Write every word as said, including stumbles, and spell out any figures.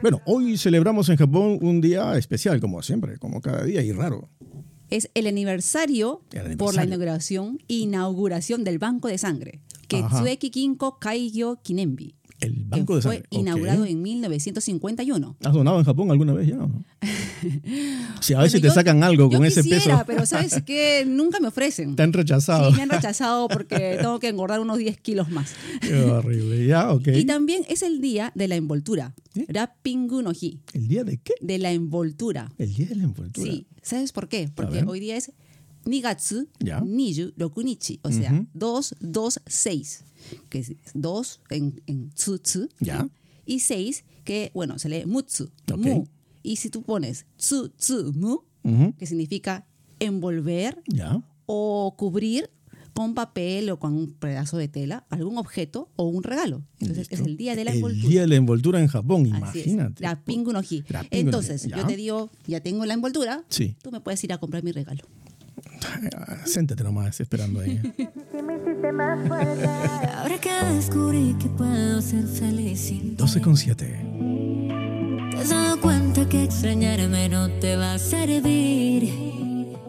Bueno, hoy celebramos en Japón un día especial, como siempre, como cada día, y raro. Es el aniversario, El aniversario. por la inauguración, inauguración del Banco de Sangre. Ketsueki Kinko Kaigyo Kinenbi. El Banco que de fue Sangre. inaugurado Okay. en mil novecientos cincuenta y uno. ¿Has donado en Japón alguna vez ya? ¿No? Si a ver Bueno, si te yo- sacan algo con yo ese quisiera, peso. pero ¿sabes qué? Nunca me ofrecen. Te han rechazado. Sí, me han rechazado porque tengo que engordar unos diez kilos más. Qué horrible. Ya, ok. Y también es el día de la envoltura. ¿Eh? Rappingu no hi. ¿El día de qué? De la envoltura. El día de la envoltura. Sí. ¿Sabes por qué? Porque ver. hoy día es Nigatsu Ya. Niju Nichi. O sea, Ujú. dos, dos, seis. Que es dos en, en tsu, tsu. Ya. Y seis, que bueno, se lee mutsu. Ok. Mu. Y si tú pones tsu, tsu, mu, Ujú. que significa envolver Ya. o cubrir con papel o con un pedazo de tela algún objeto o un regalo. Entonces Listo. es el día de la El envoltura. día de la envoltura en Japón, Así es, imagínate. la pingu no hi. La pingu no hi. Entonces, Ya. yo te digo, ya tengo la envoltura, Sí. tú me puedes ir a comprar mi regalo. Ah, Siéntate nomás esperando ahí. Ahora que descubrí que puedo ser feliz sin ti, doce con siete. te has dado cuenta que extrañarme no te va a servir.